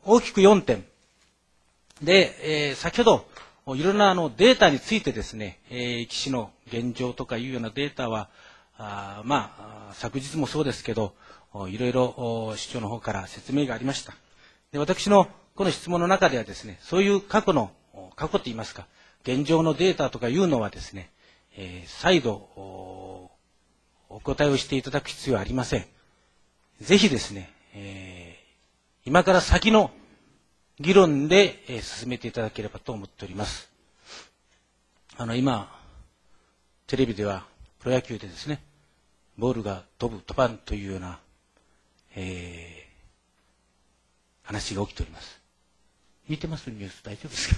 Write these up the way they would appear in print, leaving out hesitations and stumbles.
大きく4点。で、先ほど、いろんなデータについてですね、壱岐市の現状とかいうようなデータは、昨日もそうですけど、いろいろ市長の方から説明がありました。で、私のこの質問の中ではですね、そういう過去といいますか、現状のデータとかいうのはですね、再度お答えをしていただく必要はありません。ぜひですね、今から先の議論で、進めていただければと思っております。今、テレビではプロ野球でですね、ボールが飛ばんというような、話が起きております。見てますニュース大丈夫ですか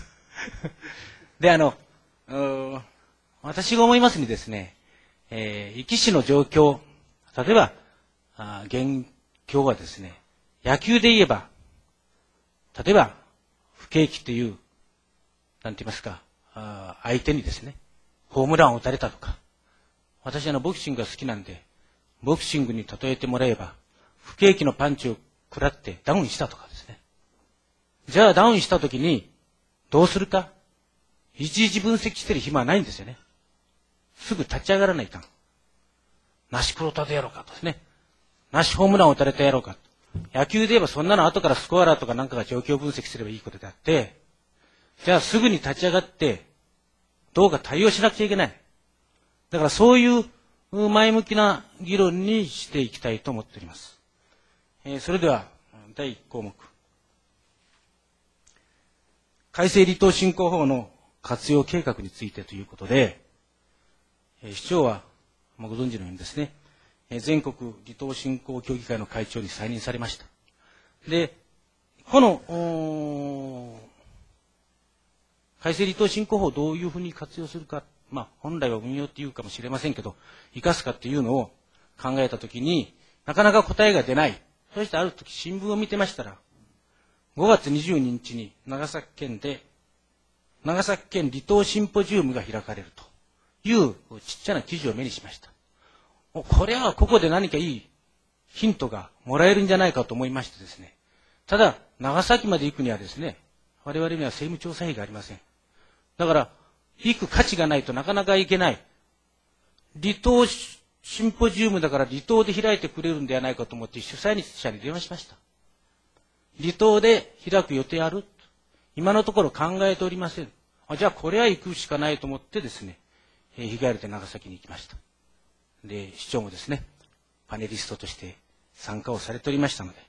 で、私が思いますにですね、壱岐市の状況、例えば、現況はですね、野球で言えば、例えば、不景気という、なんて言いますか、相手にですね、ホームランを打たれたとか、私ボクシングが好きなんで、ボクシングに例えてもらえば、不景気のパンチを食らってダウンしたとかですね。じゃあダウンしたときに、どうするか、いちいち分析してる暇はないんですよね。すぐ立ち上がらないかん。なし黒田でやろうかとですね。なしホームランを打たれてやろうか。野球で言えばそんなの後からスコアラーとかなんかが状況分析すればいいことであって、じゃあすぐに立ち上がって、どうか対応しなくちゃいけない。だからそういう前向きな議論にしていきたいと思っております。それでは、第1項目。改正離島振興法の活用計画についてということで、市長は、ご存知のようにですね、全国離島振興協議会の会長に再任されました。で、この、改正離島振興法をどういうふうに活用するか、本来は運用っていうかもしれませんけど、生かすかっていうのを考えたときになかなか答えが出ない。そしてある時新聞を見てましたら、5月22日に長崎県離島シンポジウムが開かれるというちっちゃな記事を目にしました。これはここで何かいいヒントがもらえるんじゃないかと思いましてですね。ただ、長崎まで行くにはですね、我々には政務調査費がありません。だから、行く価値がないとなかなか行けない。離島シンポジウムだから離島で開いてくれるんではないかと思って主催者に電話しました。離島で開く予定ある？今のところ考えておりません。じゃあこれは行くしかないと思ってですね、日帰りで長崎に行きました。で、市長もですね、パネリストとして参加をされておりましたので、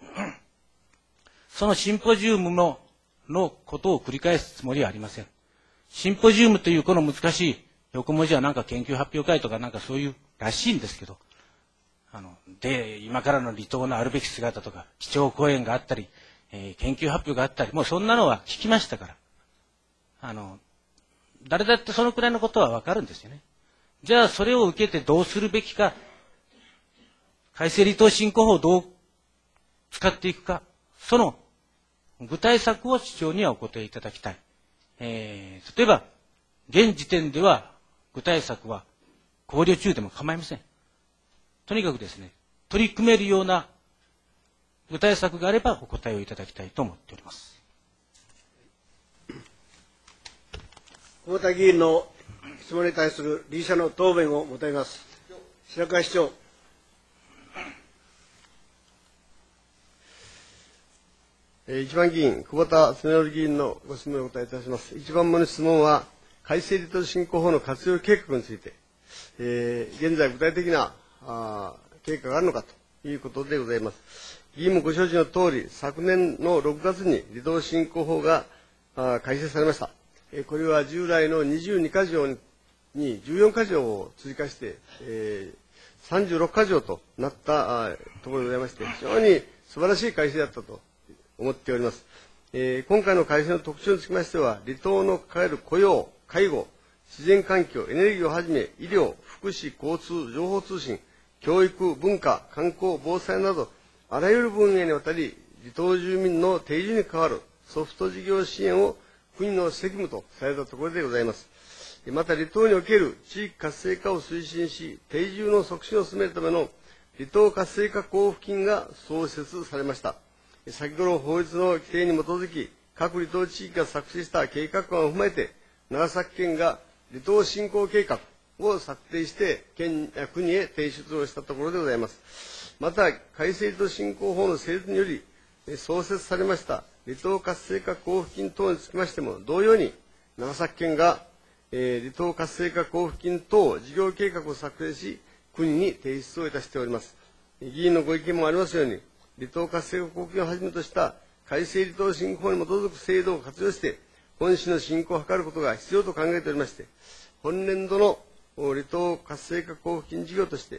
そのシンポジウムのことを繰り返すつもりはありません。シンポジウムというこの難しい横文字はなんか研究発表会とかなんかそういうらしいんですけど、で、今からの離島のあるべき姿とか、基調講演があったり、研究発表があったり、もうそんなのは聞きましたから。誰だってそのくらいのことはわかるんですよね。じゃあそれを受けてどうするべきか、改正離島振興法をどう使っていくか、その具体策を市長にはお答えいただきたい。例えば、現時点では具体策は考慮中でも構いません。とにかくですね、取り組めるような具体策があればお答えをいただきたいと思っております。 久保田議員の質問に対する理事者の答弁を求めます。白川市長。 1番議員、久保田恒則議員のご質問にお答えいたします。1番目の質問は、改正離島振興法の活用計画について、現在具体的な計画があるのかということでございます。議員もご承知のとおり、昨年の6月に離島振興法が改正されました。これは従来の22か条に14か条を追加して、36か条となったところでございまして、非常に素晴らしい改正だったと思っております。今回の改正の特徴につきましては、離島の抱える雇用、介護、自然環境、エネルギーをはじめ、医療、福祉、交通、情報通信、教育、文化、観光、防災など、あらゆる分野にわたり、離島住民の定住に関わるソフト事業支援を国の責務とされたところでございます。また、離島における地域活性化を推進し、定住の促進を進めるための離島活性化交付金が創設されました。 先頃法律の規定に基づき、各離島地域が作成した計画案を踏まえて、長崎県が離島振興計画を策定して、国へ提出をしたところでございます。また、改正離島振興法の成立により、創設されました離島活性化交付金等につきましても、同様に、長崎県が、離島活性化交付金等事業計画を策定し、国に提出をいたしております。議員のご意見もありますように、離島活性化交付金をはじめとした改正離島振興に基づく制度を活用して、本市の振興を図ることが必要と考えておりまして、本年度の離島活性化交付金事業として、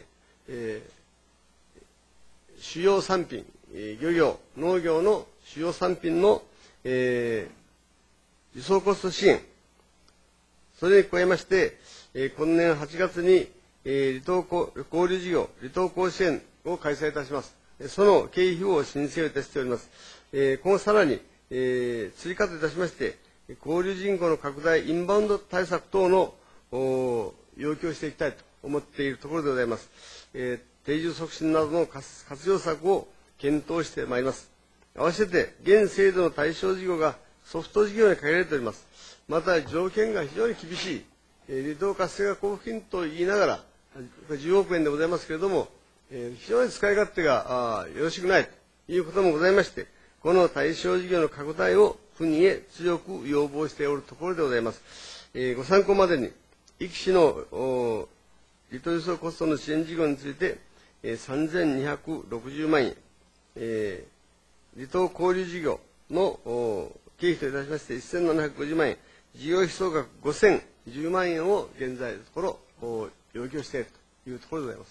主要産品、漁業、農業の主要産品の、輸送コスト支援、それに加えまして、今年8月に、離島交流事業、離島甲子園を開催いたします。その経費を申請をいたしております。今後さらに、追加といたしまして、交流人口の拡大、インバウンド対策等の要求をしていきたいと思っているところでございます。定住促進などの活用策を検討してまいります。合わせて、現制度の対象事業がソフト事業に限られております。また、条件が非常に厳しい、離島活性化交付金と言いながら、10億円でございますけれども、非常に使い勝手がよろしくないということもございまして、この対象事業の拡大を国へ強く要望しておるところでございます。ご参考までに、壱岐市の離島輸送コストの支援事業について、3260万円、離島交流事業の経費といたしまして1750万円、事業費総額5010万円を現在のところ要求しているというところでございます。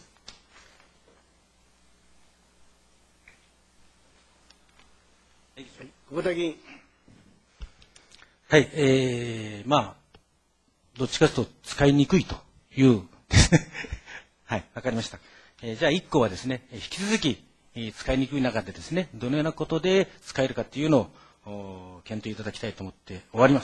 久保田議員。 はい、どっちかというと使いにくいというですね。はい、わかりました。じゃあ1個はですね、引き続き使いにくい中でですね、どのようなことで使えるかというのを検討いただきたいと思って終わります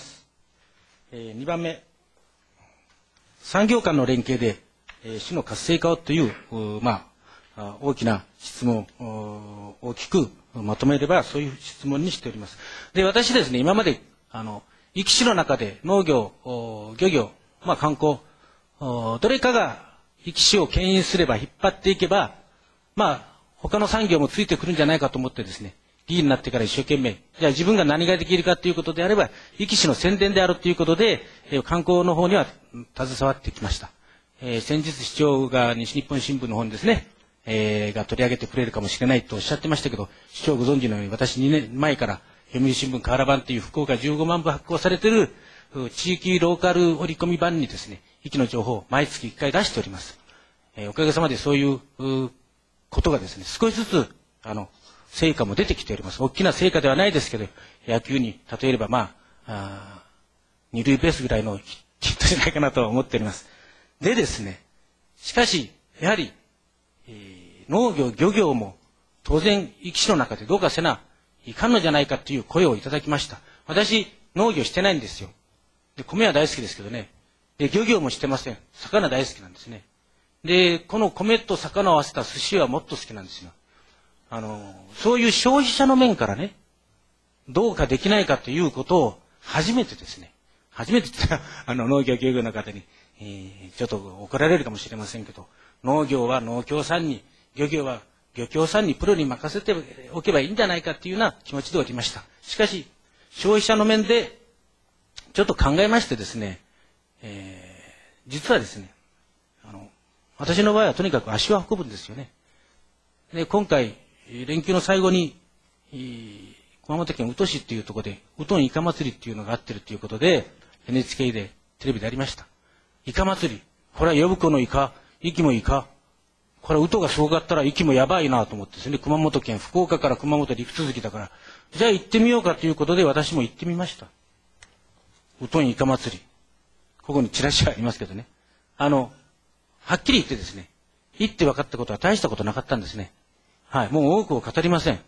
。2番目、産業間の連携で、市の活性化をという、大きな質問を大きくまとめれば、そういう質問にしております。で、私ですね、今まで、壱岐市の中で農業、漁業、観光、どれかが壱岐市を牽引すれば、引っ張っていけば、他の産業もついてくるんじゃないかと思ってですね、議員になってから一生懸命、じゃあ自分が何ができるかということであれば、壱岐市の宣伝であるということで、観光の方には携わってきました。先日市長が西日本新聞の方にですね、が取り上げてくれるかもしれないとおっしゃってましたけど、市長ご存知のように私2年前から読売新聞河原版という福岡15万部発行されている地域ローカル折り込み版にですね、壱岐の情報を毎月1回出しております。おかげさまでそういうことがですね、少しずつ成果も出てきております。大きな成果ではないですけど、野球に例えれば二塁ベースぐらいのヒットじゃないかなと思っております。でですね、しかしやはり農業、漁業も当然壱岐市の中でどうかせないかんのじゃないかという声をいただきました。私、農業してないんですよ。で、米は大好きですけどね。で、漁業もしてません。魚大好きなんですね。で、この米と魚を合わせた寿司はもっと好きなんですよ。そういう消費者の面からね、どうかできないかということを初めてですね、初めて言ったら農業漁業の方に、ちょっと怒られるかもしれませんけど、農業は農協さんに、漁業は漁協さんにプロに任せておけばいいんじゃないかというような気持ちでおりました。しかし、消費者の面でちょっと考えましてですね、実はですね、私の場合はとにかく足を運ぶんですよね。で、今回、連休の最後に、熊本県宇土市っていうところで、宇土イカ祭りっていうのがあってるということで、NHK でテレビでありました。イカ祭り。これは呼子のイカ、壱岐もイカ。これ宇土がすごかったら壱岐もやばいなと思ってですね、熊本県、福岡から熊本陸続きだから、じゃあ行ってみようかということで私も行ってみました。宇土イカ祭り。ここにチラシがありますけどね。はっきり言ってですね、行って分かったことは大したことなかったんですね。はい、もう多くを語りません。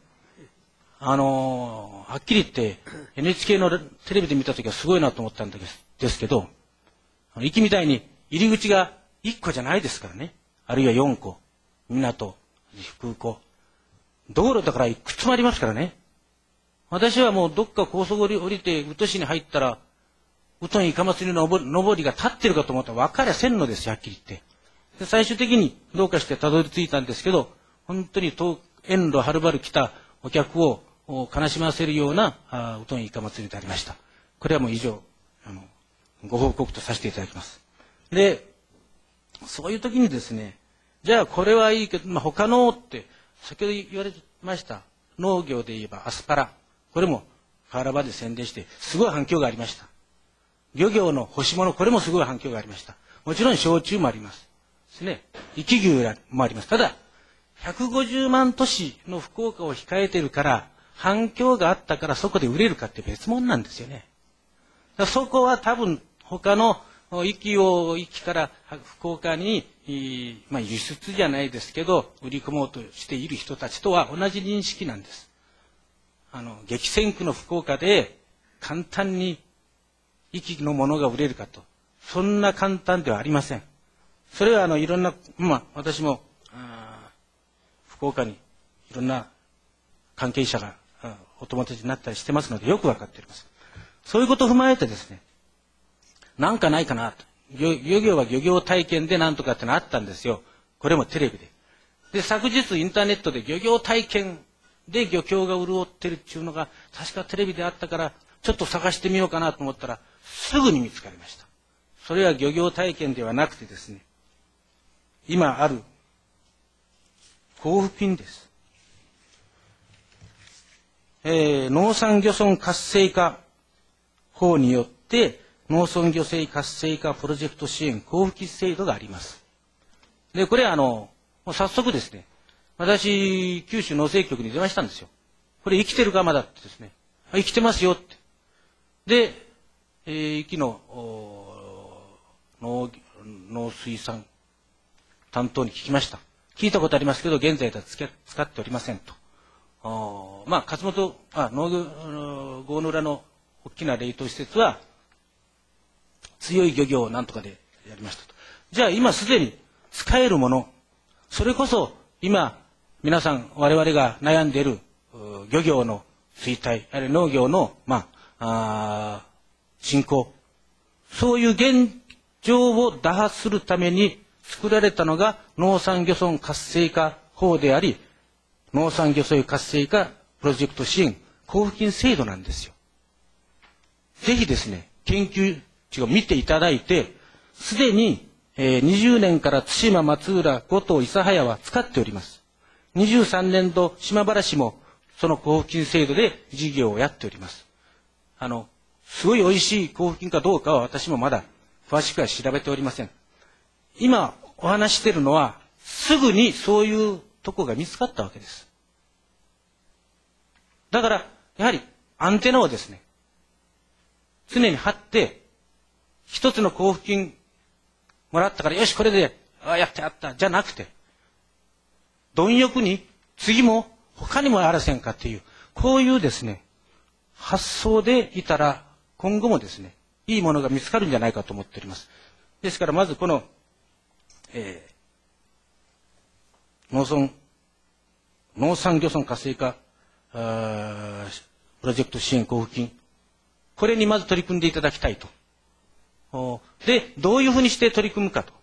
はっきり言って NHK のテレビで見たときはすごいなと思ったんですけど、壱岐みたいに入り口が1個じゃないですからね。あるいは4個、港、空港。道路だからいくつもありますからね。 私はもうどっか高速降りて、宇土市に入ったら、宇土イカ祭りの上りが立ってるかと思ったら分かりゃせんのですよ、はっきり言って。で最終的にどうかしてたどり着いたんですけど、本当に遠路はるばる来たお客を悲しませるような宇土イカ祭りでありました。これはもう以上、ご報告とさせていただきます。で、そういう時にですね、じゃあこれはいいけど、他のって、先ほど言われました、農業で言えばアスパラ。これも河原場で宣伝して、すごい反響がありました。漁業の干し物、これもすごい反響がありました。もちろん焼酎もあります。ですね。生き牛もあります。ただ、150万都市の福岡を控えてるから、反響があったからそこで売れるかって別物なんですよね。だからそこは多分他の壱岐から福岡に、輸出じゃないですけど、売り込もうとしている人たちとは同じ認識なんです。激戦区の福岡で簡単に壱岐のものが売れるかと。そんな簡単ではありません。それはいろんな、私も、福岡にいろんな関係者がお友達になったりしてますのでよくわかっております。そういうことを踏まえてですね、なんかないかなと。漁業は漁業体験でなんとかってのあったんですよ。これもテレビで。で、昨日インターネットで漁業体験で漁協が潤ってるっていうのが確かテレビであったから、ちょっと探してみようかなと思ったらすぐに見つかりました。それは漁業体験ではなくてですね、今ある交付金です。農産漁村活性化法によって農村漁政活性化プロジェクト支援交付金制度があります。で、これもう早速ですね、私、九州農政局に電話したんですよ。これ生きてるかまだってですね、生きてますよって。で、壱岐の農水産担当に聞きました。聞いたことありますけど、現在では使っておりませんと。勝本、農業、郷野浦の大きな冷凍施設は、強い漁業をなんとかでやりましたと。じゃあ今すでに使えるもの、それこそ今皆さん我々が悩んでいる漁業の衰退、あるいは農業の振興、そういう現状を打破するために作られたのが農産漁村活性化法であり、農産漁村活性化プロジェクト支援交付金制度なんですよ。ぜひですね、研究を見ていただいて、すでに20年から対馬、松浦、五島、諫早は使っております。23年度、島原市もその交付金制度で事業をやっております。すごい美味しい交付金かどうかは私もまだ詳しくは調べておりません。今お話しているのは、すぐにそういうとこが見つかったわけです。だから、やはりアンテナをですね、常に張って、一つの交付金もらったから、よし、これで、やった、じゃなくて、貪欲に、次も、他にもあらせんかっていう、こういうですね、発想でいたら、今後もですね、いいものが見つかるんじゃないかと思っております。ですから、まずこの、農産漁村活性化プロジェクト支援交付金、これにまず取り組んでいただきたいと。で、どういうふうにして取り組むかと。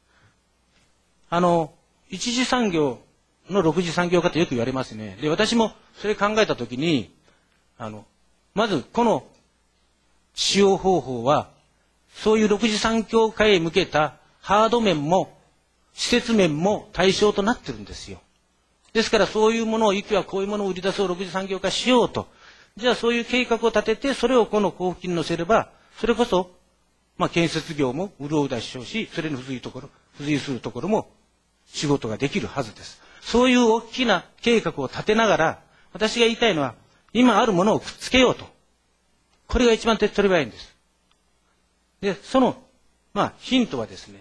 一次産業の6次産業化とよく言われますね。で、私もそれ考えたときに、まずこの使用方法は、そういう6次産業化へ向けたハード面も、施設面も対象となってるんですよ。ですからそういうものを、壱岐はこういうものを売り出そう、6次産業化しようと。じゃあそういう計画を立てて、それをこの交付金に乗せれば、それこそ、建設業も潤うだしょうし、それに付随するところも仕事ができるはずです。そういう大きな計画を立てながら、私が言いたいのは、今あるものをくっつけようと。これが一番手っ取り早いんです。で、その、ヒントはですね、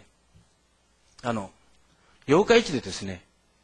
八日市でですね、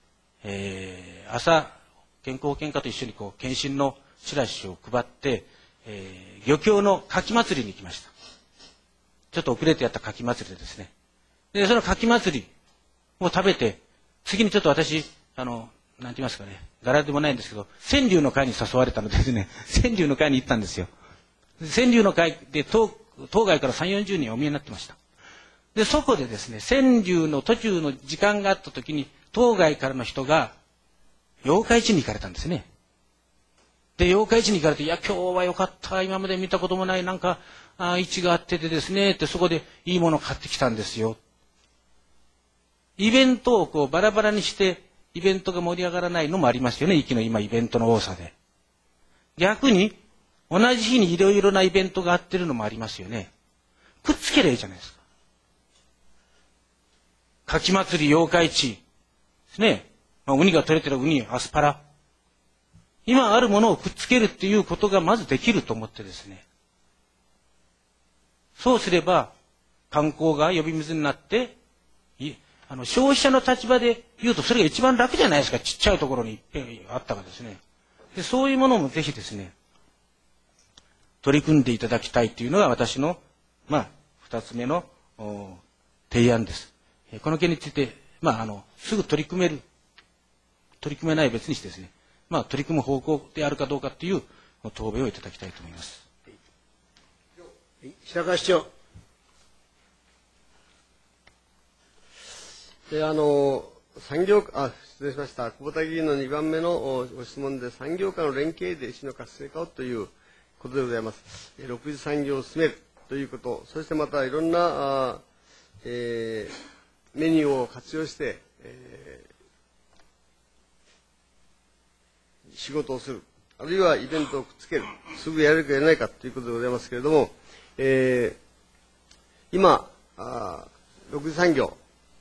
朝、健康保険課と一緒に検診のチラシを配って、漁協の牡蠣祭りに行きました。ちょっと遅れてやった牡蠣祭りでですね。で、その牡蠣祭りを食べて、次にちょっと私、 なんて言いますかね、柄でもないんですけど、川柳の会に誘われたのでですね、川柳の会に行ったんですよ。川柳の会で当該から3、40人お見えになってました。で、そこでですね、川柳の途中の時間があった時に、当該からの人が、八日市に行かれたんですね。で、八日市に行かれて、いや、今日は良かった。今まで見たこともない、なんか、市があっててですね、ってそこでいいものを買ってきたんですよ。イベントをこうバラバラにして、イベントが盛り上がらないのもありますよね、市の今イベントの多さで。逆に、同じ日にいろいろなイベントがあってるのもありますよね。くっつけりゃいいじゃないですか。柿祭り、八日市ですね。ウニが取れてるウニ、アスパラ。今あるものをくっつけるっていうことがまずできると思ってですね。そうすれば、観光が呼び水になって、消費者の立場で言うとそれが一番楽じゃないですか。ちっちゃいところにいっぺんあったがですね。で、そういうものもぜひですね、取り組んでいただきたいというのが私の、二つ目の提案です。この件について、すぐ取り組めない別にしてですね、取り組む方向であるかどうかという答弁をいただきたいと思います。 白川市長。 失礼しました。久保田議員の2番目のご質問で、産業化の連携で市の活性化をということでございます。6次産業を進めるということ、そしてまたいろんなメニューを活用して、仕事をする、あるいはイベントをくっつける、すぐやれるかやらないかということでございますけれども、今、6次産業、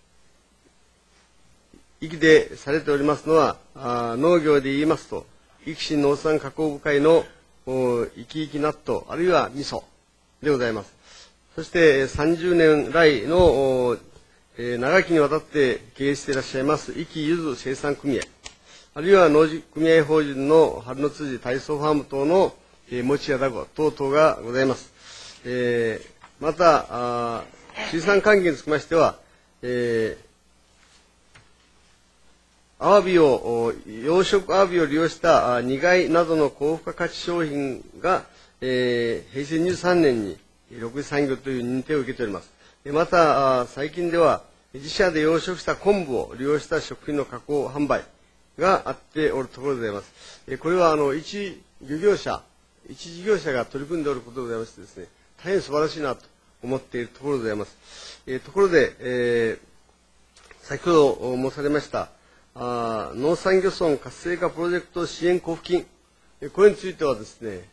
壱岐でされておりますのは、農業で言いますと、壱岐市農産加工部会の壱岐壱岐納豆、あるいは味噌でございます。そして30年来の長きにわたって経営していらっしゃいます壱岐ゆず生産組合、あるいは農事組合法人の春の辻体操ファーム等の餅やだご等々がございます。また、水産関係につきましては、養殖アワビを利用した煮貝などの高付加価値商品が、平成23年に6次産業という認定を受けております。また、最近では自社で養殖した昆布を利用した食品の加工販売があっておるところでございます。これは一事業者が取り組んでおることでございましてですね、大変素晴らしいなと思っているところでございます。ところで、先ほど申されました農産漁村活性化プロジェクト支援交付金、これについてはですね、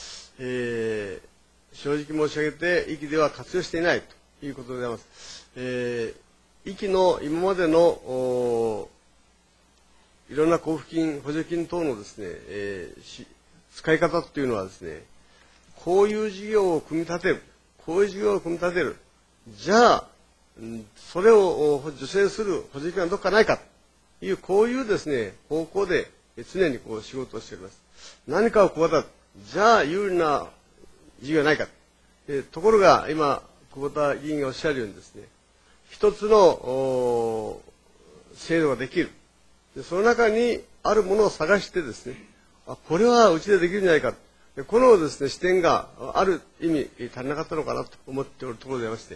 正直申し上げて、壱岐では活用していないということでございます。壱岐の今までのいろんな交付金、補助金等のですね、使い方というのはですね、こういう事業を組み立てる、じゃあ、それを助成する補助金はどこかないかという、こういうですね、方向で常にこう仕事をしております。何かを企て、じゃあ有利な事業はないか。ところが今、久保田議員がおっしゃるようにですね、一つの制度ができる。その中にあるものを探してですね、これはうちでできるんじゃないか。このですね、視点がある意味足りなかったのかなと思っておるところでありまして、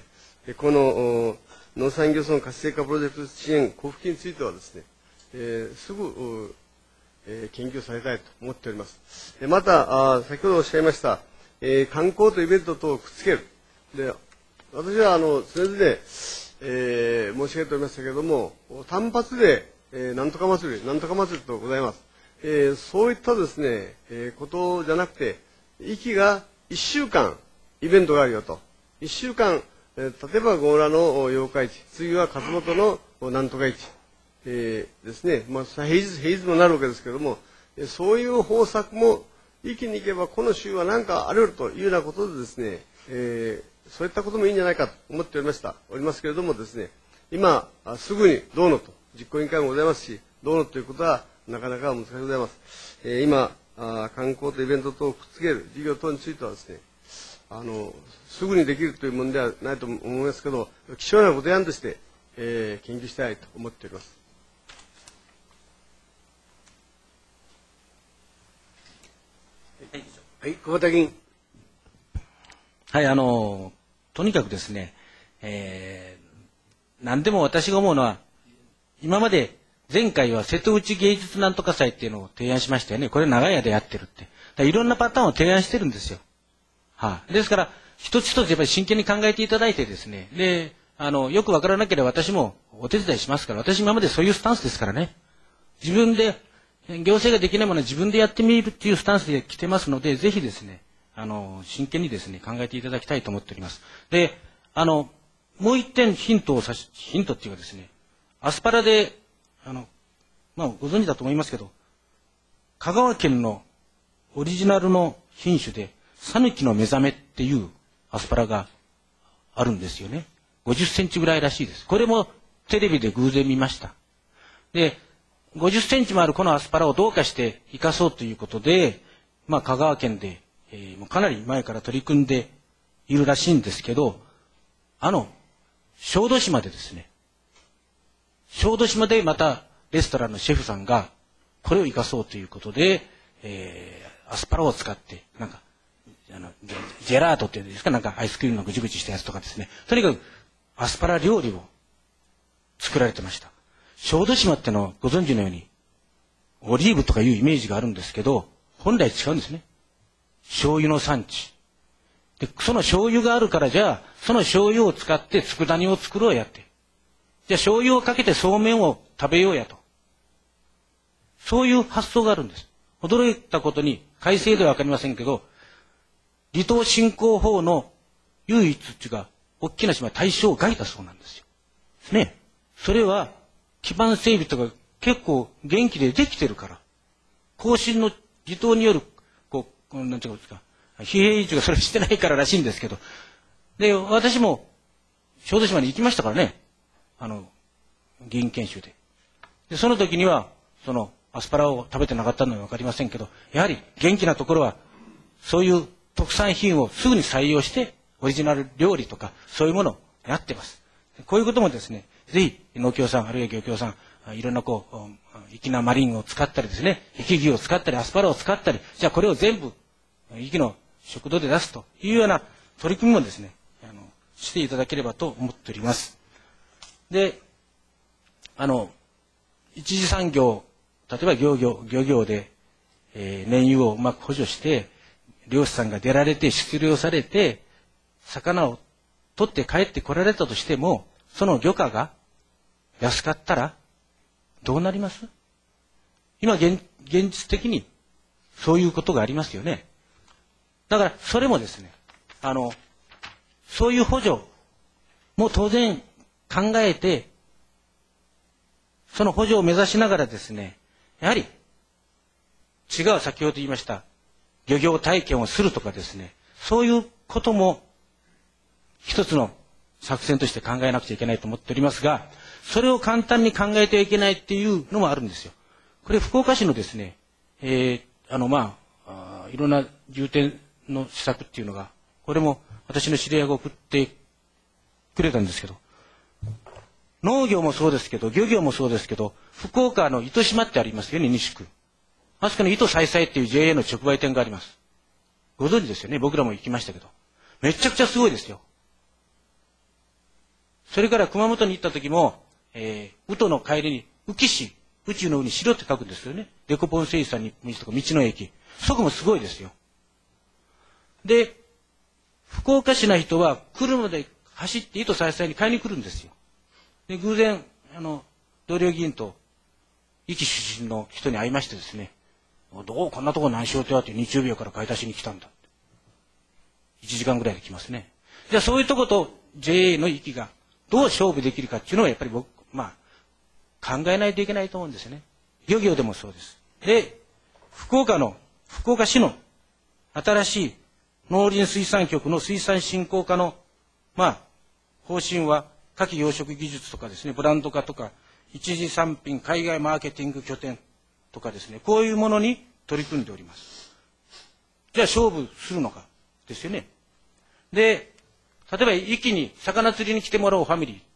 この農産漁村活性化プロジェクト支援交付金についてはですね、すぐ研究されたいと思っております。また、先ほどおっしゃいました、観光とイベントとをくっつける。で、私は常々、申し上げておりましたけれども、単発で、なんとか祭りとございます。そういったですね、ことじゃなくて、壱岐が1週間イベントがあるよと。1週間、例えば強羅の八日市、次は勝本のなんとか市、ですね、平日もなるわけですけれども、そういう方策も壱岐に行けばこの週は何かあるというようなことでですね、そういったこともいいんじゃないかと思っておりますけれどもですね、今すぐにどうのと実行委員会もございますし、どうのということはなかなか難しいございます。今観光とイベント等をくっつける事業等についてはですね、すぐにできるというものではないと思いますけど、貴重なご提案として、研究したいと思っております。 はい、久保田議員。 はい、とにかくですね、何でも私が思うのは、今まで前回は瀬戸内芸術なんとか祭っていうのを提案しましたよね。これ長い間やってるって。だからいろんなパターンを提案してるんですよ。はい、ですから、一つ一つやっぱり真剣に考えていただいてですね、で、よくわからなければ私もお手伝いしますから、私今までそういうスタンスですからね。自分で、行政ができないものは自分でやってみるっていうスタンスで来てますので、ぜひですね、真剣にですね、考えていただきたいと思っております。で、もう一点ヒントっていうかですね、アスパラで、まあ、ご存知だと思いますけど、香川県のオリジナルの品種で、讃岐の目覚めっていうアスパラがあるんですよね。50センチぐらいらしいです。これもテレビで偶然見ました。で、50センチもあるこのアスパラをどうかして生かそうということで、まあ、香川県で、もうかなり前から取り組んでいるらしいんですけど、小豆島でですね、小豆島でまたレストランのシェフさんがこれを生かそうということで、アスパラを使ってなんかジェラートっていうんですか、なんかアイスクリームのぐちぐちしたやつとかですね、とにかくアスパラ料理を作られてました。小豆島ってのはご存知のようにオリーブとかいうイメージがあるんですけど、本来違うんですね。醤油の産地で、その醤油があるから、じゃあその醤油を使って佃煮を作ろうやって、じゃあ醤油をかけてそうめんを食べようやと、そういう発想があるんです。驚いたことに、改正では分かりませんけど、離島振興法の唯一っていうか大きな島は対象外だそうなんですよ。ね。それは基盤整備とか結構元気でできてるから、後進の離島によるなんていうんですか、疲弊維持がそれしてないかららしいんですけど、で私も小豆島に行きましたからね、議員研修で。でその時にはそのアスパラを食べてなかったのは分かりませんけど、やはり元気なところはそういう特産品をすぐに採用してオリジナル料理とかそういうものをやってます。こういうこともですね、ぜひ農協さんあるいは漁協さん、いろんな粋なマリンを使ったりですね、生き牛を使ったりアスパラを使ったり、じゃあこれを全部生の食堂で出すというような取り組みもですね、していただければと思っております。で、一次産業、例えば漁業で、燃油をうまく補助して漁師さんが出られて出漁されて魚を取って帰ってこられたとしても、その漁価が安かったらどうなります？今現実的にそういうことがありますよね。だからそれもですね、そういう補助も当然考えて、その補助を目指しながらですね、やはり違う、先ほど言いました漁業体験をするとかですね、そういうことも一つの作戦として考えなくちゃいけないと思っておりますが、それを簡単に考えてはいけないっていうのもあるんですよ。これ福岡市のですね、いろんな重点の施策っていうのが、これも私の知り合いが送ってくれたんですけど、農業もそうですけど漁業もそうですけど、福岡の糸島ってありますよね、西区。あそこに糸さいさいっていう JA の直売店があります。ご存知ですよね。僕らも行きましたけど、めちゃくちゃすごいですよ。それから熊本に行った時も、宇土の帰りに宇城市、宇宙の上に城って書くんですよね。デコポンセイさんに道とか道の駅、そこもすごいですよ。で、福岡市の人は車で走って糸さいさいに買いに来るんですよ。で、偶然同僚議員と壱岐出身の人に会いましてですね、どうこんなとこ何しようとやって日曜日から買い出しに来たんだ。1時間ぐらいで来ますね。じゃあそういうとこと JA の壱岐がどう勝負できるかっていうのはやっぱり考えないといけないと思うんですよね。漁業でもそうです。で、福岡市の新しい農林水産局の水産振興課の方針は、牡蠣養殖技術とかですね、ブランド化とか一次産品海外マーケティング拠点とかですね、こういうものに取り組んでおります。じゃあ勝負するのかですよね。で、例えば壱岐に魚釣りに来てもらおうファミリ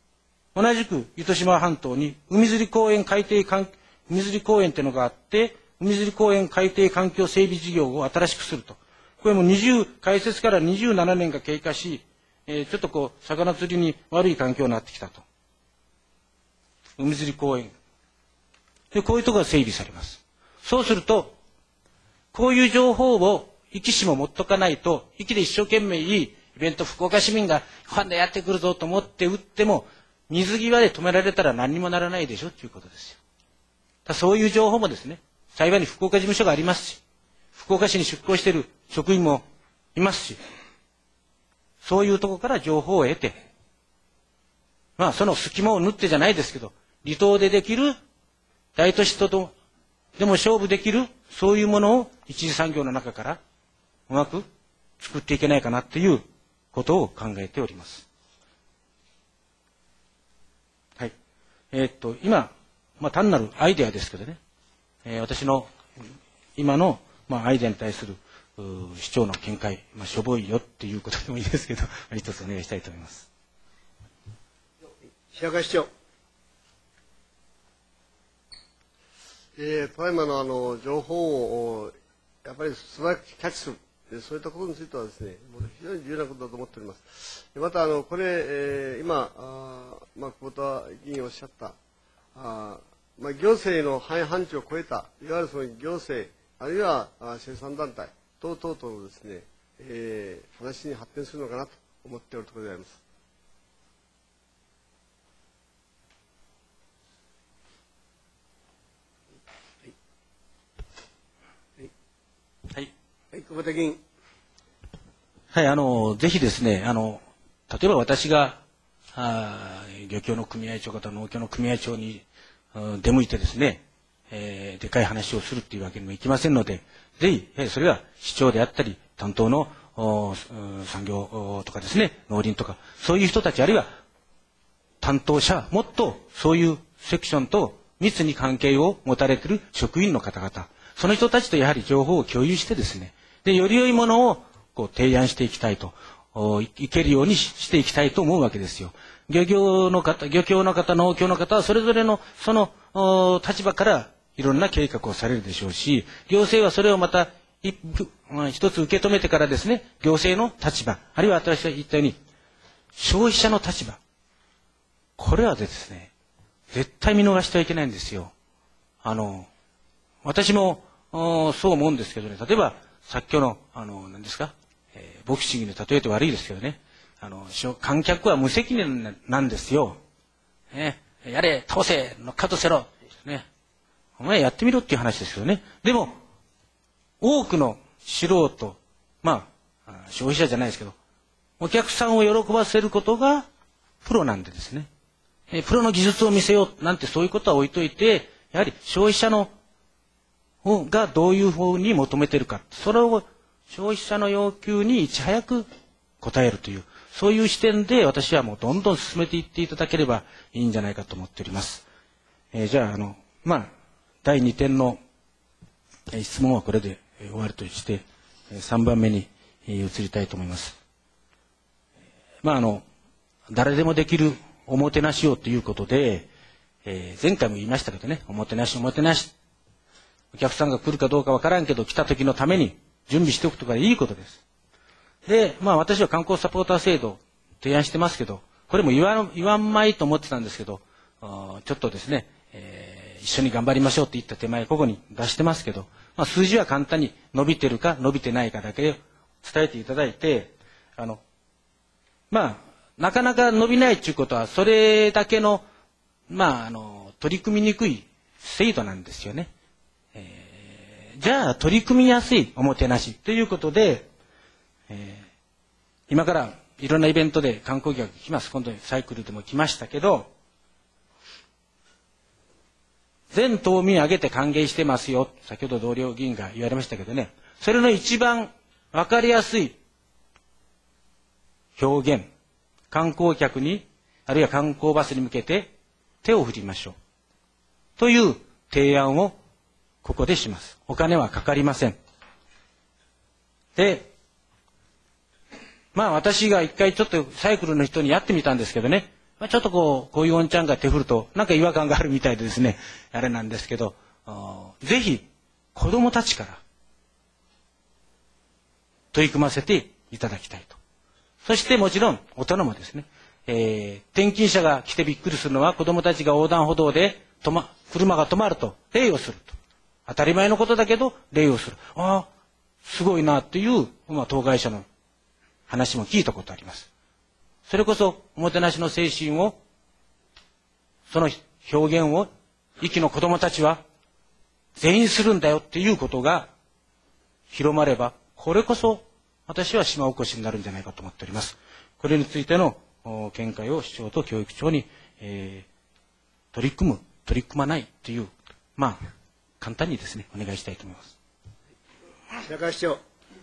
ー、同じく糸島半島に海釣り公園っていうのがあって、 海釣り公園海底環境整備事業を新しくすると。これも開設から27年が経過し、ちょっと魚釣りに悪い環境になってきたと。海釣り公園。で、こういうところが整備されます。そうすると、こういう情報を壱岐市も持っとかないと、壱岐で一生懸命いいイベント、福岡市民がファンでやってくるぞと思って打っても、水際で止められたら何にもならないでしょということですよ。そういう情報もですね、幸いに福岡事務所がありますし、福岡市に出向している職員もいますし、そういうところから情報を得て、その隙間を縫ってじゃないですけど、離島でできる大都市とでも勝負できるそういうものを一次産業の中からうまく作っていけないかなということを考えております。はい。今、単なるアイデアですけどね、私の今の、アイデアに対する市長の見解、しょぼいよっていうことでもいいですけど、一つお願いしたいと思います。 白川市長。 ただいまの情報をやっぱり素早くキャッチする、そういったことについてはですね、非常に重要なことだと思っております。またこれ、今久保田議員おっしゃった行政の範疇を超えたいわゆるその行政あるいは生産団体等々とのですね、話に発展するのかなと思っておるところであります。 はい。 はい、久保田議員。 はい、ぜひですね、例えば私が、漁協の組合長方、農協の組合長に出向いてですね、でかい話をするっていうわけにもいきませんので、ぜひ、それは市長であったり、担当の産業とかですね、農林とか、そういう人たち、あるいは担当者、もっとそういうセクションと密に関係を持たれている職員の方々、その人たちとやはり情報を共有してですね、で、より良いものを提案していきたいと、いけるようにしていきたいと思うわけですよ。漁協の方、農協の方はそれぞれのその立場からいろんな計画をされるでしょうし、行政はそれをまた一つ受け止めてからですね、行政の立場、あるいは私が言ったように、消費者の立場。これはですね、絶対見逃してはいけないんですよ。私もそう思うんですけどね、例えば、さっきの、何ですか、ボクシングに例えて悪いですけどね、観客は無責任なんですよ。ね、やれ、倒せ、乗っかとせろ。ね、お前やってみろっていう話ですけどね。でも、多くの素人、消費者じゃないですけど、お客さんを喜ばせることがプロなんでですね。プロの技術を見せようなんてそういうことは置いといて、やはり消費者がどういうふうに求めているか、それを消費者の要求にいち早く応えるという、そういう視点で私はもうどんどん進めていっていただければいいんじゃないかと思っております。じゃあ、第2点の質問はこれで終わりとして、3番目に移りたいと思います。誰でもできるおもてなしをということで、前回も言いましたけどね、おもてなし、お客さんが来るかどうかわからんけど、来た時のために準備しておくとかいいことです。で、私は観光サポーター制度を提案してますけど、これも言わんまいと思ってたんですけど、ちょっとですね、一緒に頑張りましょうって言った手前、ここに出してますけど、数字は簡単に伸びてるか伸びてないかだけ伝えていただいて、なかなか伸びないっていうことは、それだけの、取り組みにくい制度なんですよね。じゃあ、取り組みやすいおもてなしということで、今からいろんなイベントで観光客が来ます。今度サイクルでも来ましたけど、全島民挙げて歓迎してますよ。先ほど同僚議員が言われましたけどね、それの一番わかりやすい表現、観光客に、あるいは観光バスに向けて手を振りましょう。という提案をここでします。お金はかかりません。で、私が一回ちょっとサイクルの人にやってみたんですけどね、ちょっとこういうおんちゃんが手振るとなんか違和感があるみたいでですね、あれなんですけど、ぜひ子供たちから取り組ませていただきたいと。そしてもちろん大人もですね、転勤者が来てびっくりするのは、子供たちが横断歩道で車が止まると礼をすると。当たり前のことだけど礼をする。ああ、すごいなっていう、当該者の話も聞いたことあります。それこそおもてなしの精神を、その表現を壱岐の子供たちは全員するんだよっていうことが広まれば、これこそ私は島おこしになるんじゃないかと思っております。これについての見解を市長と教育長に、取り組まないという、簡単にですね、お願いしたいと思います。 白川市長。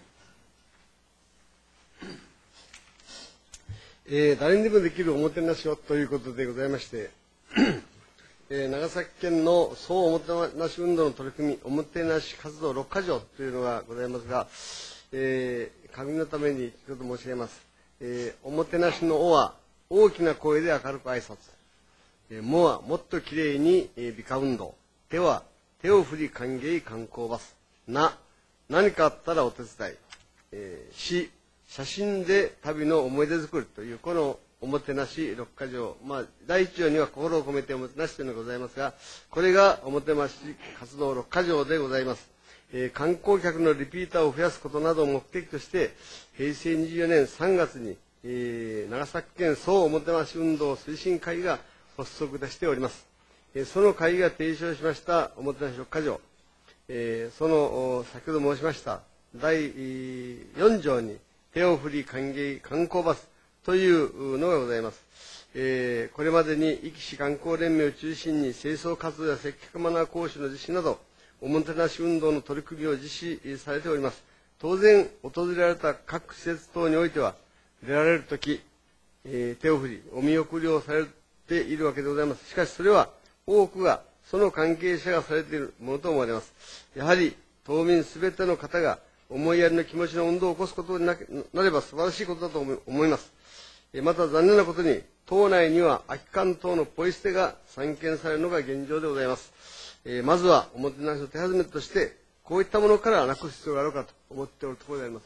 誰にでもできるおもてなしをということでございまして、長崎県の総おもてなし運動の取り組み、おもてなし活動6か条というのがございますが、確認のためにちょっと申し上げます。おもてなしのおは、大きな声で明るく挨拶。もは、もっときれいに美化運動。手は、手を振り歓迎観光バス。何かあったらお手伝い。写真で旅の思い出作りという、このおもてなし6か条、第1条には心を込めておもてなしというのがございますが、これがおもてなし活動6か条でございます。観光客のリピーターを増やすことなどを目的として、平成24年3月に、長崎県総おもてなし運動推進会議が発足いたしております。その会議が提唱しましたおもてなし6か条、その先ほど申しました第4条に手を振り歓迎観光バスというのがございます。これまでに壱岐市観光連盟を中心に清掃活動や接客マナー講習の実施など、おもてなし運動の取り組みを実施されております。当然、訪れられた各施設等においては、出られるとき、手を振り、お見送りをされているわけでございます。しかし、それは多くがその関係者がされているものと思われます。やはり、島民すべての方が思いやりの気持ちの運動を起こすことになれば素晴らしいことだと思います。また残念なことに、島内には空き缶等のポイ捨てが散見されるのが現状でございます。まずはおもてなしの手始めとして、こういったものからなくす必要があるかと思っておるところであります。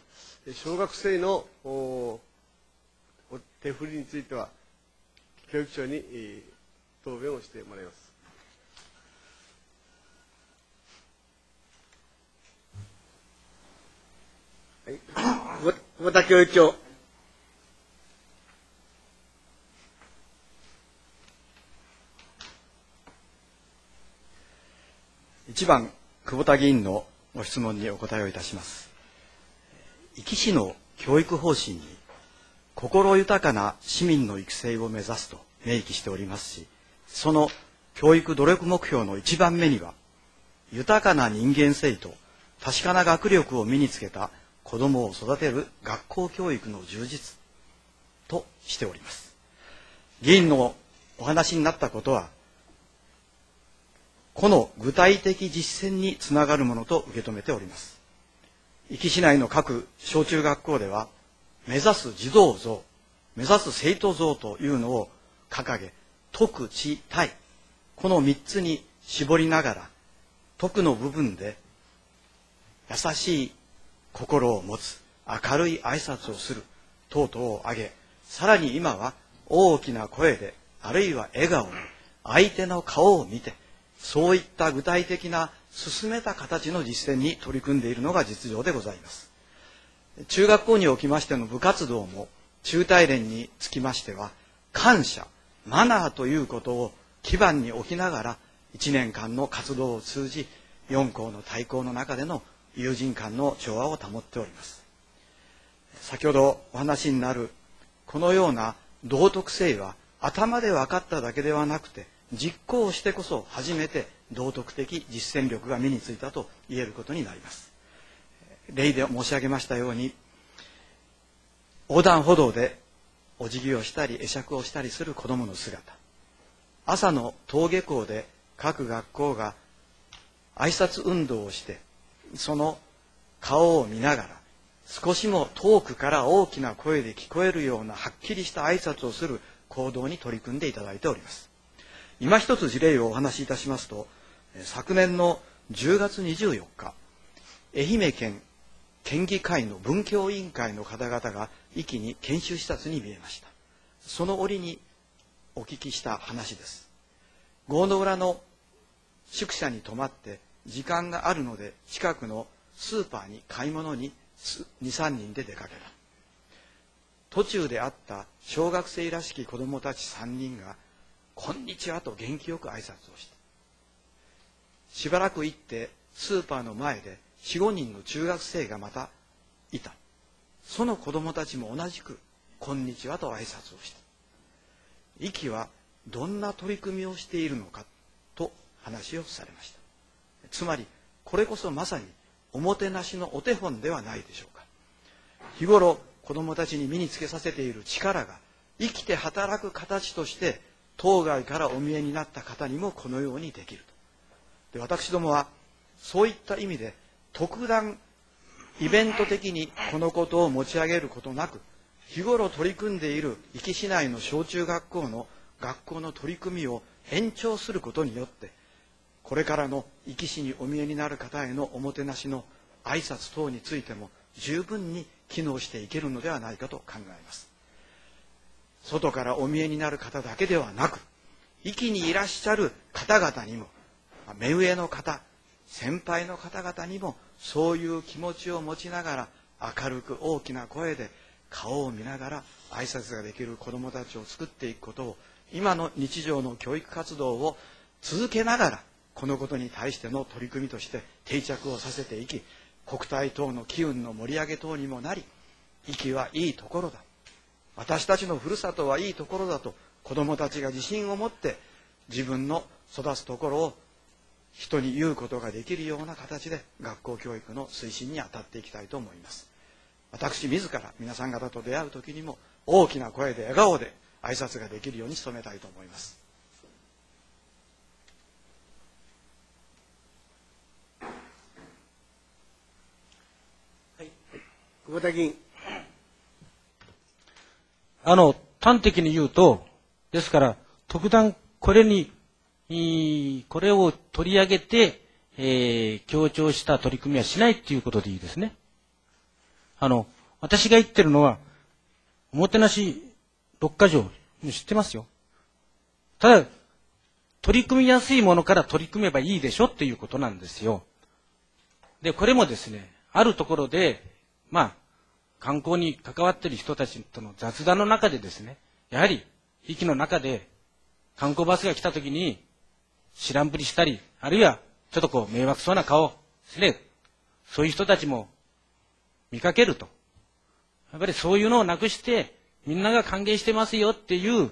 小学生の手振りについては、教育長に答弁をしてもらいます。 久保田教育長。 1番、久保田議員のご質問にお答えをいたします。壱岐市の教育方針に、心豊かな市民の育成を目指すと明記しておりますし、その教育努力目標の1番目には、豊かな人間性と確かな学力を身につけた子どもを育てる学校教育の充実としております。議員のお話になったことは、この具体的実践につながるものと受け止めております。壱岐市内の各小中学校では、目指す児童像、目指す生徒像というのを掲げ、徳、知、体、この3つに絞りながら、徳の部分で優しい心を持つ、明るい挨拶をする等々を挙げ、さらに今は大きな声で、あるいは笑顔で相手の顔を見て、そういった具体的な進めた形の実践に取り組んでいるのが実情でございます。中学校におきましての部活動も、中大連につきましては、感謝、マナーということを基盤に置きながら、1年間の活動を通じ、4校の対校の中での友人間の調和を保っております。先ほどお話になる、このような道徳性は、頭で分かっただけではなくて、実行してこそ初めて道徳的実践力が身についたと言えることになります。例で申し上げましたように、横断歩道でお辞儀をしたり会釈をしたりする子どもの姿、朝の登下校で各学校が挨拶運動をして、その顔を見ながら少しも遠くから大きな声で聞こえるようなはっきりした挨拶をする行動に取り組んでいただいております。今一つ事例をお話しいたしますと、昨年の 10月24日、愛媛県県議会の文教委員会の方々が壱岐に研修視察に見えました。その折にお聞きした話です。郷の浦の宿舎に泊まって時間があるので近くのスーパーに買い物に 2,3 人で出かけた。途中で会った小学生らしき子供たち3人がこんにちはと元気よく挨拶をした。しばらく行ってスーパーの前で 4,5 人の中学生がまたいた。その子供たちも同じくこんにちはと挨拶をした。壱岐はどんな取り組みをしているのかと話をされました。つまりこれこそまさにおもてなしのお手本ではないでしょうか。日頃子供たちに身につけさせている力が生きて働く形として当該からお見えになった方にもこのようにできると。で、私どもはそういった意味で特段イベント的にこのことを持ち上げることなく、日頃取り組んでいる壱岐市内の小中学校の学校の取り組みを延長することによって、これからの壱岐市にお見えになる方へのおもてなしの挨拶等についても十分に機能していけるのではないかと考えます。外からお見えになる方だけではなく、壱岐にいらっしゃる方々にも、目上の方、先輩の方々にもそういう気持ちを持ちながら明るく大きな声で顔を見ながら挨拶ができる子どもたちを作っていくことを、今の日常の教育活動を続けながらこのことに対しての取り組みとして定着をさせていき、国体等の機運の盛り上げ等にもなり、壱岐はいいところだ、私たちのふるさとはいいところだと子どもたちが自信を持って自分の育つところを人に言うことができるような形で学校教育の推進に当たっていきたいと思います。私自ら皆さん方と出会う時にも大きな声で笑顔で挨拶ができるように努めたいと思います。 久保田議員。 端的に言うと、ですから、特段これを取り上げて、強調した取り組みはしないということでいいですね。私が言ってるのは、おもてなし6か条、知ってますよ。ただ、取り組みやすいものから取り組めばいいでしょっていうことなんですよ。で、これもですね、あるところで、観光に関わっている人たちとの雑談の中でですね、やはり、駅の中で観光バスが来た時に知らんぷりしたり、あるいはちょっと迷惑そうな顔ですね、そういう人たちも見かけると。やっぱりそういうのをなくして、みんなが歓迎してますよっていう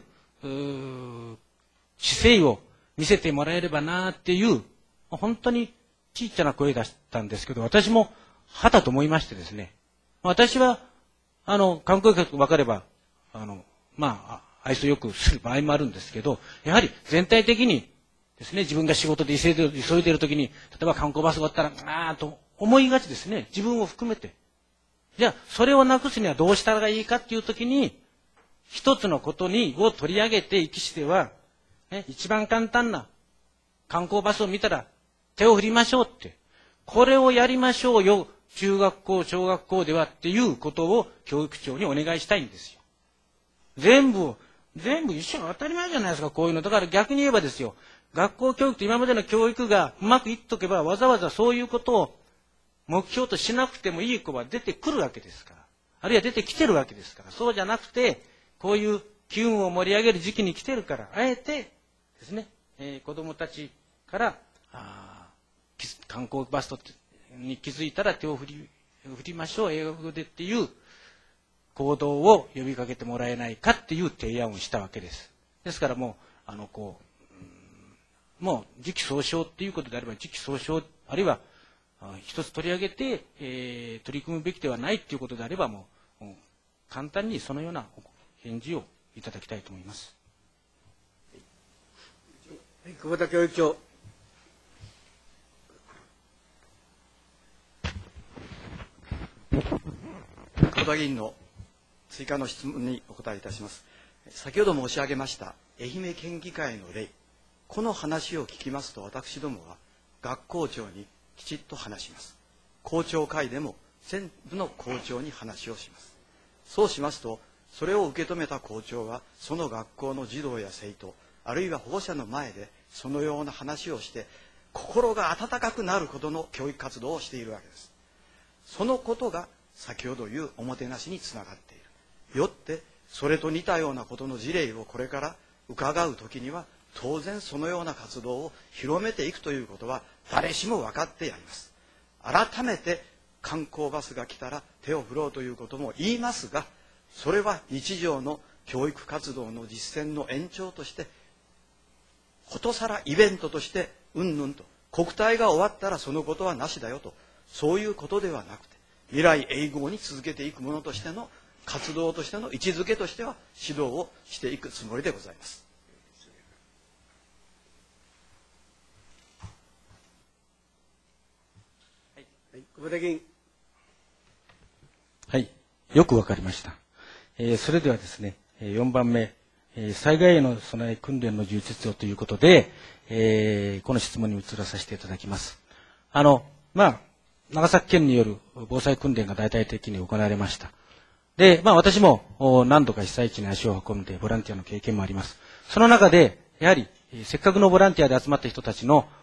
姿勢を見せてもらえればなっていう、本当にちっちゃな声出したんですけど、私もはたと思いましてですね、私は観光客分かれば愛想よくする場合もあるんですけど、やはり全体的にですね、自分が仕事で急いでいる時に、例えば観光バスがあったらと思いがちですね。自分を含めて。じゃあそれをなくすにはどうしたらいいかっていう時に、一つのことを取り上げて壱岐市では、一番簡単な観光バスを見たら手を振りましょうって、これをやりましょうよ、中学校小学校ではっていうことを教育長にお願いしたいんですよ。全部一緒に当たり前じゃないですか、こういうの。だから逆に言えばですよ、学校教育と今までの教育がうまくいっとけば、わざわざそういうことを目標としなくてもいい子は出てくるわけですから、あるいは出てきてるわけですから、そうじゃなくて、こういう機運を盛り上げる時期に来てるから、あえてですね、子供たちから観光バスに気づいたら手を振りましょう、英語でっていう行動を呼びかけてもらえないかっていう提案をしたわけです。ですからもう時期尚早っていうことであれば時期尚早、あるいは一つ取り上げて、取り組むべきではないっていうことであればもう簡単にそのような返事をいただきたいと思います。 久保田教育長。 久保田議員の追加の質問にお答えいたします。先ほど申し上げました愛媛県議会の例、この話を聞きますと、私どもは学校長にきちっと話します。校長会でも全部の校長に話をします。そうしますと、それを受け止めた校長はその学校の児童や生徒、あるいは保護者の前でそのような話をして心が温かくなるほどの教育活動をしているわけです。そのことが先ほど言うおもてなしにつながっている。よってそれと似たようなことの事例をこれから伺うときには、当然そのような活動を広めていくということは誰しも分かってやります。改めて観光バスが来たら手を振ろうということも言いますが、それは日常の教育活動の実践の延長として、ことさらイベントとしてうんぬんと、国体が終わったらそのことはなしだよと、そういうことではなくて、未来永劫に続けていくものとしての活動としての位置づけとしては指導をしていくつもりでございます。 久保田議員。 はい。よくわかりました。それではですね、4番目、災害への備え訓練の充実をということで、この質問に移らさせていただきます。長崎県による防災訓練が大々的に行われました。で、私も何度か被災地に足を運んでボランティアの経験もあります。その中で、やはり、せっかくのボランティアで集まった人たちの、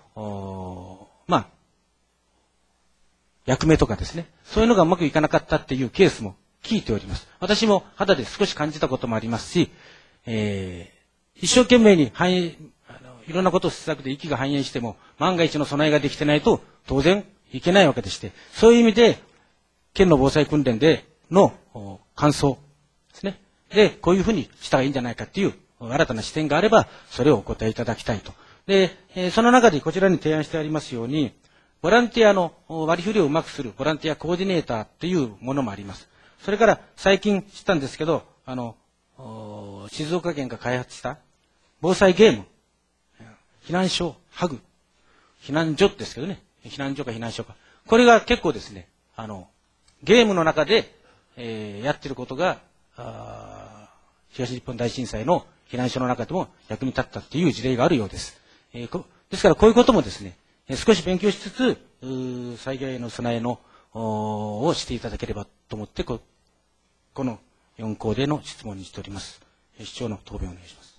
役目とかですね、そういうのがうまくいかなかったっていうケースも聞いております。私も肌で少し感じたこともありますし、一生懸命にいろんなことを施策で息が反映しても、万が一の備えができてないと当然いけないわけでして、そういう意味で、県の防災訓練での感想ですね。で、こういうふうにしたらいいんじゃないかっていう新たな視点があれば、それをお答えいただきたいと。で、その中でこちらに提案してありますように、ボランティアの割り振りをうまくするボランティアコーディネーターっていうものもあります。それから最近知ったんですけど、静岡県が開発した防災ゲーム、避難所、ハグ、避難所ですけどね、避難所か避難所か。これが結構ですね、ゲームの中で、やってることが、東日本大震災の避難所の中でも役に立ったっていう事例があるようです。ですからこういうこともですね、少し勉強しつつ、災害への備えのをしていただければと思って、この4項での質問にしております。市長の答弁をお願いします。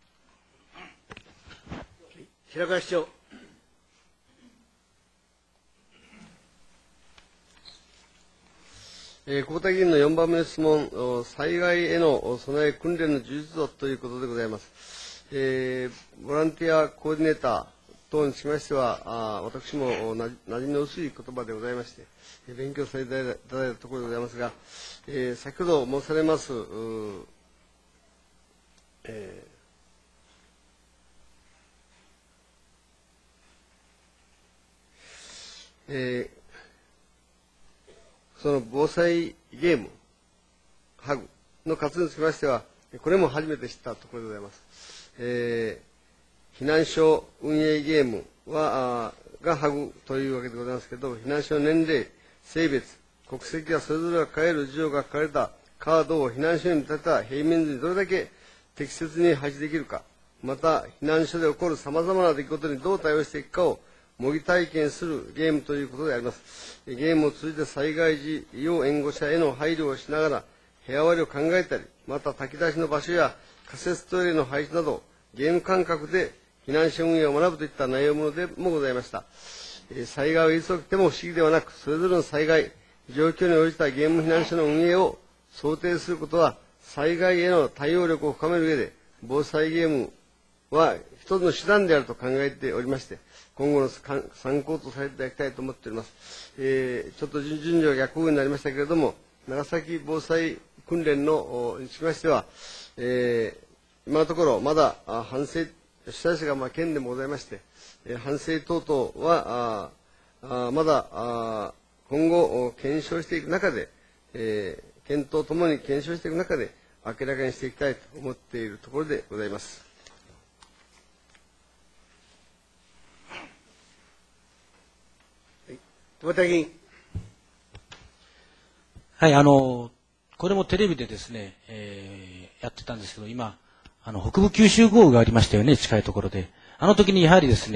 平川市長。 久保田議員の4番目の質問、災害への備え訓練の充実度ということでございます。ボランティアコーディネーター等につきましては、私もなじみの薄い言葉でございまして、勉強させていただいたところでございますが、先ほど申されます、その防災ゲーム、ハグの活動につきましては、これも初めて知ったところでございます。避難所運営ゲームがハグというわけでございますけれども、避難所の年齢、性別、国籍がそれぞれが変える事情が書かれたカードを避難所に立てた平面図にどれだけ適切に配置できるか、また避難所で起こるさまざまな出来事にどう対応していくかを模擬体験するゲームということであります。ゲームを通じて災害時要援護者への配慮をしながら部屋割りを考えたり、また炊き出しの場所や仮設トイレの配置などゲーム感覚で避難所運営を学ぶといった内容もございました。災害を急ぎても不思議ではなく、それぞれの災害状況に応じたゲーム避難所の運営を想定することは、災害への対応力を深める上で、防災ゲームは一つの手段であると考えておりまして、今後の参考とさせていただきたいと思っております。ちょっと順序が逆になりましたけれども、長崎防災訓練のにつきましては、今のところまだ反省、主催者が県でもございまして、反省等々はまだ今後検証していく中で、県とともに検証していく中で明らかにしていきたいと思っているところでございます。 久保田議員。 はい、これもテレビでですね、やってたんですけど、今、北部九州豪雨がありましたよね、近いところで。あの時にやはりですね、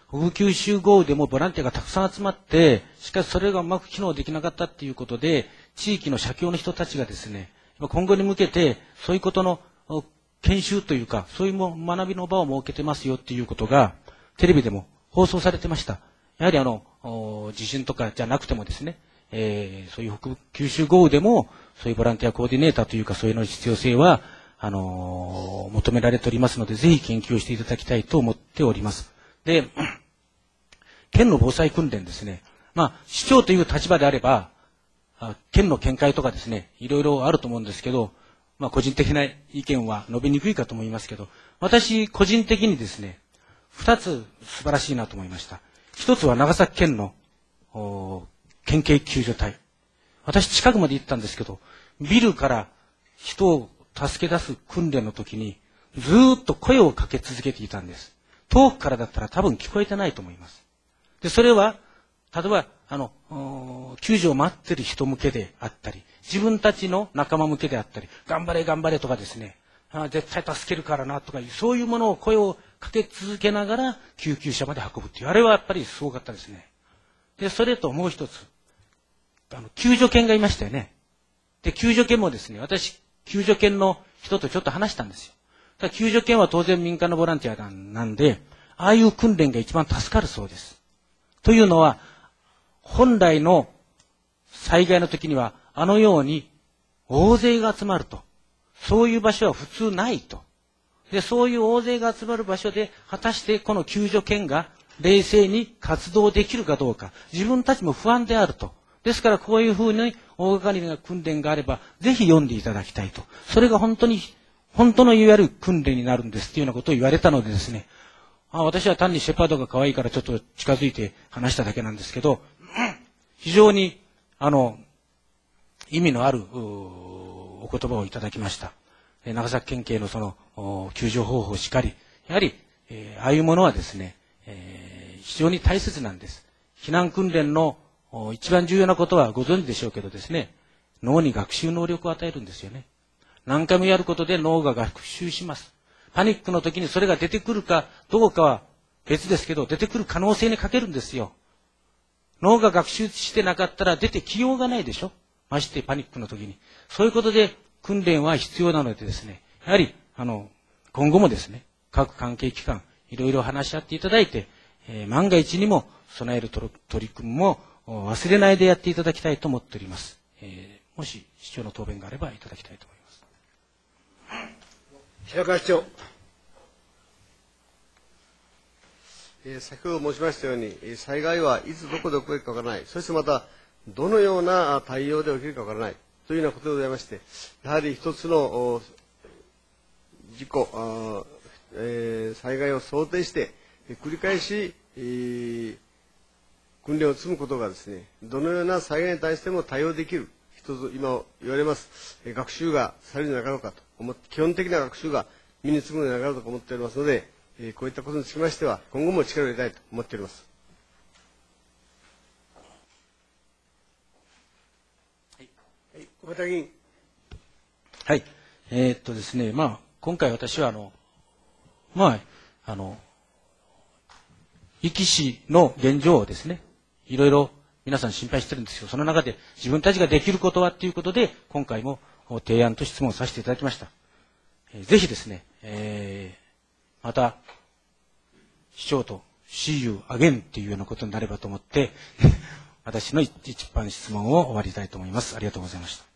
北部九州豪雨でもボランティアがたくさん集まって、しかしそれがうまく機能できなかったっていうことで、地域の社協の人たちがですね、今後に向けて、そういうことの研修というか、そういう学びの場を設けてますよっていうことが、テレビでも放送されてました。やはり地震とかじゃなくてもですね、そういう北部九州豪雨でも、そういうボランティアコーディネーターというか、そういうの必要性は、求められておりますので、ぜひ研究をしていただきたいと思っております。で、県の防災訓練ですね。市長という立場であれば、県の見解とかですね、いろいろあると思うんですけど、個人的な意見は述べにくいかと思いますけど、私、個人的にですね、二つ素晴らしいなと思いました。一つは長崎県の、県警救助隊。私、近くまで行ったんですけど、ビルから人を助け出す訓練の時に、ずーっと声をかけ続けていたんです。遠くからだったら多分聞こえてないと思います。で、それは、例えば、救助を待ってる人向けであったり、自分たちの仲間向けであったり、頑張れ頑張れとかですね、絶対助けるからなとかいう、そういうものを声をかけ続けながら救急車まで運ぶっていう、あれはやっぱりすごかったですね。で、それともう一つ、救助犬がいましたよね。で、救助犬もですね、私、救助犬の人とちょっと話したんですよ。ただ救助犬は当然民間のボランティアなんで、ああいう訓練が一番助かるそうです。というのは、本来の災害の時には、あのように大勢が集まると。そういう場所は普通ないと。で、そういう大勢が集まる場所で、果たしてこの救助犬が冷静に活動できるかどうか、自分たちも不安であると。ですからこういうふうに大掛かりな訓練があれば、ぜひ読んでいただきたいと。それが本当のいわゆる訓練になるんですっていうようなことを言われたのでですね、私は単にシェパードが可愛いからちょっと近づいて話しただけなんですけど、非常に、意味のあるお言葉をいただきました。長崎県警のその救助方法しかり、やはり、ああいうものはですね、非常に大切なんです。避難訓練の一番重要なことはご存知でしょうけどですね、脳に学習能力を与えるんですよね。何回もやることで脳が学習します。パニックの時にそれが出てくるかどうかは別ですけど、出てくる可能性に欠けるんですよ。脳が学習してなかったら出てきようがないでしょ。ましてパニックの時に。そういうことで訓練は必要なのでですね、やはり、今後もですね、各関係機関、いろいろ話し合っていただいて、万が一にも備える取り組みも忘れないでやっていただきたいと思っております。もし市長の答弁があればいただきたいと思います。 白川市長。 先ほど申しましたように、災害はいつどこで起こるかわからない、そしてまた、どのような対応で起きるかわからないというようなことでございまして、やはり一つの事故、災害を想定して、繰り返し、訓練を積むことがですね、どのような災害に対しても対応できる、一つ今言われます、学習がされるのではなかろうかと思って、基本的な学習が身につくのではなかろうかと思っておりますので、こういったことにつきましては、今後も力を入れたいと思っております。 小畑議員。 はい。ですね、今回私は壱岐市の現状をですね、いろいろ皆さん心配してるんですよ。その中で自分たちができることはということで、今回も提案と質問させていただきました。ぜひですね、また、市長と See you again っていうようなことになればと思って、私の一般質問を終わりたいと思います。ありがとうございました。